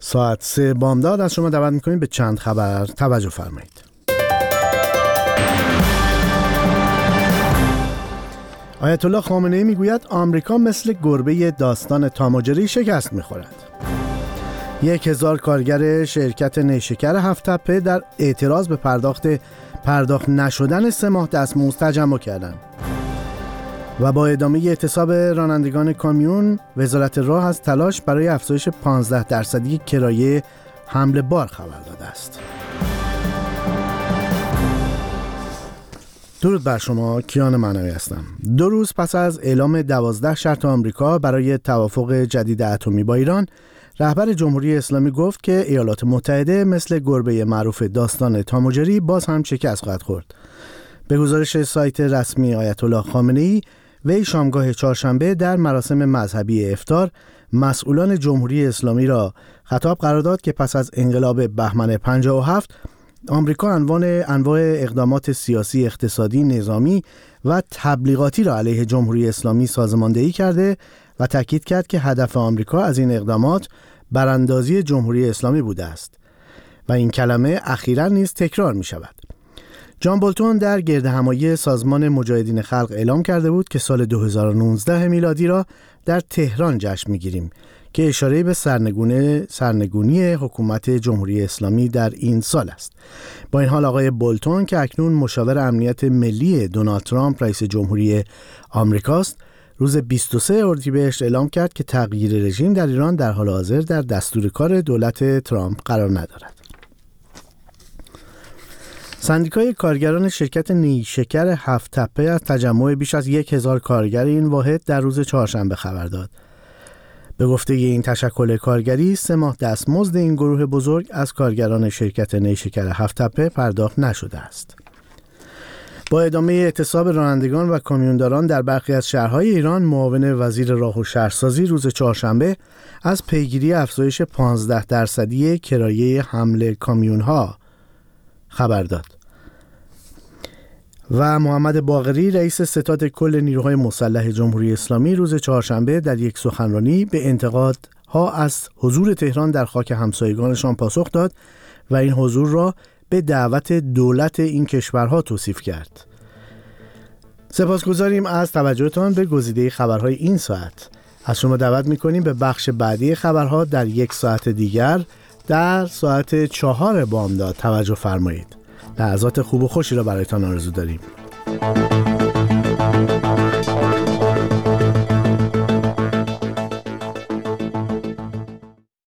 ساعت 3 بامداد از شما دعوت می‌کنیم به چند خبر توجه فرمایید. آیت الله خامنه‌ای میگوید آمریکا مثل گربه داستان تام و جری شکست می‌خورد. 1000 کارگر شرکت نیشکر هفت‌تپه در اعتراض به پرداخت نشدن 3 ماه دستمزد تجمع کردند. و با ادامه اعتصاب رانندگان کامیون، وزارت راه از تلاش برای افزایش 15% کرایه حمل بار خبر داده است. درود بر شما، کیان معنوی هستم. 2 روز پس از اعلام 12 شرط آمریکا برای توافق جدید اتمی با ایران، رهبر جمهوری اسلامی گفت که ایالات متحده مثل گربه معروف داستان تام و جری باز هم شکست خواهد خورد. به گزارش سایت رسمی آیت الله خامنه‌ای، وی شامگاه چهارشنبه در مراسم مذهبی افطار مسئولان جمهوری اسلامی را خطاب قرار داد که پس از انقلاب بهمن 57 آمریکا انواع اقدامات سیاسی، اقتصادی، نظامی و تبلیغاتی را علیه جمهوری اسلامی سازماندهی کرده و تاکید کرد که هدف آمریکا از این اقدامات براندازی جمهوری اسلامی بوده است و این کلمه اخیراً نیز تکرار می شود. جان بولتون در گردهمایی سازمان مجاهدین خلق اعلام کرده بود که سال 2019 میلادی را در تهران جشن می‌گیریم که اشاره به سرنگونی حکومت جمهوری اسلامی در این سال است. با این حال آقای بولتون که اکنون مشاور امنیت ملی دونالد ترامپ رئیس جمهوری آمریکاست، روز 23 اردیبهشت اعلام کرد که تغییر رژیم در ایران در حال حاضر در دستور کار دولت ترامپ قرار ندارد. سندیکای کارگران شرکت نیشکر هفت‌تپه از تجمع بیش از 1000 کارگر این واحد در روز چهارشنبه خبر داد. به گفته این تشکل کارگری، 3 ماه دستمزد این گروه بزرگ از کارگران شرکت نیشکر هفت‌تپه پرداخت نشده است. با ادامه اعتصاب رانندگان و کامیونداران در برخی از شهرهای ایران، معاون وزیر راه و شهرسازی روز چهارشنبه از پیگیری افزایش 15% کرایه حمل کامیون‌ها خبر داد. و محمد باقری رئیس ستاد کل نیروهای مسلح جمهوری اسلامی روز چهارشنبه در یک سخنرانی به انتقادها از حضور تهران در خاک همسایگانشان پاسخ داد و این حضور را به دعوت دولت این کشورها توصیف کرد. سپاسگزاریم از توجهتان به گزیده خبرهای این ساعت. از شما دعوت می‌کنیم به بخش بعدی خبرها در 1 ساعت دیگر در ساعت 4 بامداد توجه فرمایید. لحظات خوب و خوشی را برایتان آرزو داریم.